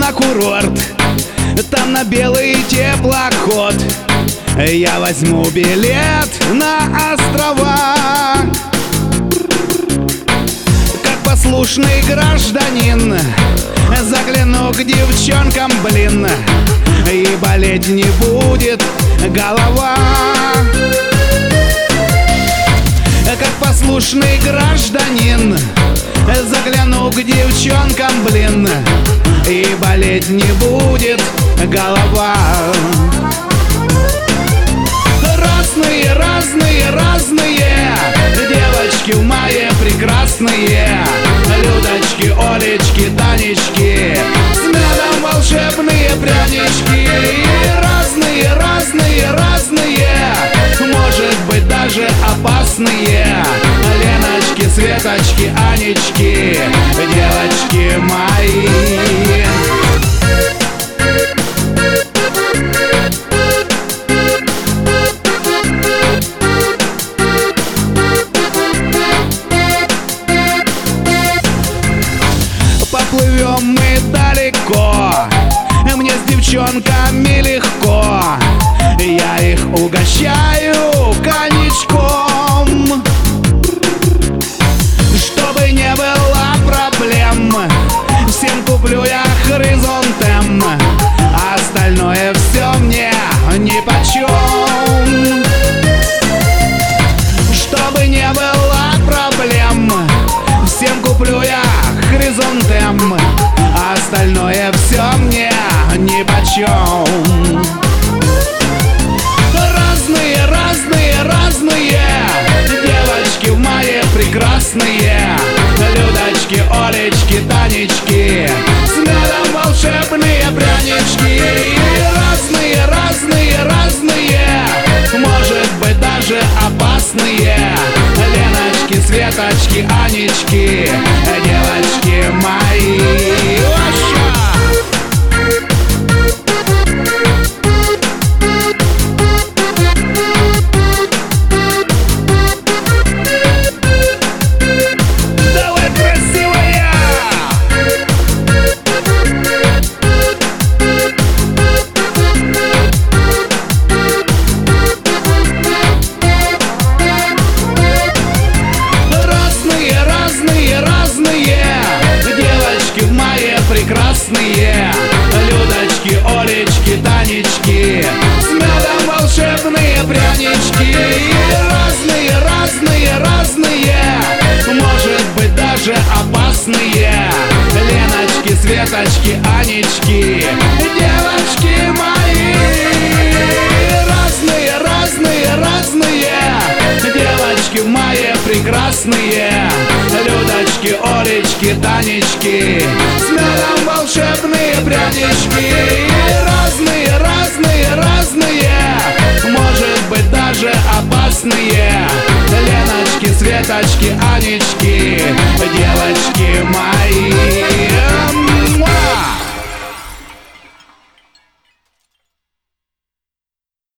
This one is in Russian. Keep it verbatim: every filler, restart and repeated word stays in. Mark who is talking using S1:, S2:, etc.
S1: на курорт, там на белый теплоход. Я возьму билет на острова. Как послушный гражданин загляну к девчонкам, блин, и болеть не будет голова. Как послушный гражданин загляну к девчонкам, блин, и болеть не будет голова. Разные, разные, разные девочки в мае прекрасные. Людочки, Олечки, Танечки, с медом волшебные прянички. Разные, разные, разные, может быть даже опасные. Леночки, Светочки, Анечки, девочки мои. Поплывем мы далеко, мне с девчонками легко. Я их угощаю коньячком, чтобы не было проблем. Всем куплю я хризантем, а остальное все мне нипочем. Чтобы не было проблем, всем куплю я хризантем, а остальное все мне нипочем. Разные, разные, разные девочки в мае прекрасные. Людочки, Олечки, Танечки, с медом волшебные прянички. Разные, разные, разные, может быть даже опасные. Леночки, Светочки, Анечки, девочки мои. Прекрасные Людочки, Олечки, Танечки, с медом волшебные прянички. Разные, разные, разные, может быть даже опасные. Леночки, Светочки, Анечки, девочки мои. Разные, разные, разные девочки в мае прекрасные. Людочки, Олечки, Танечки, с медом волшебные прянички.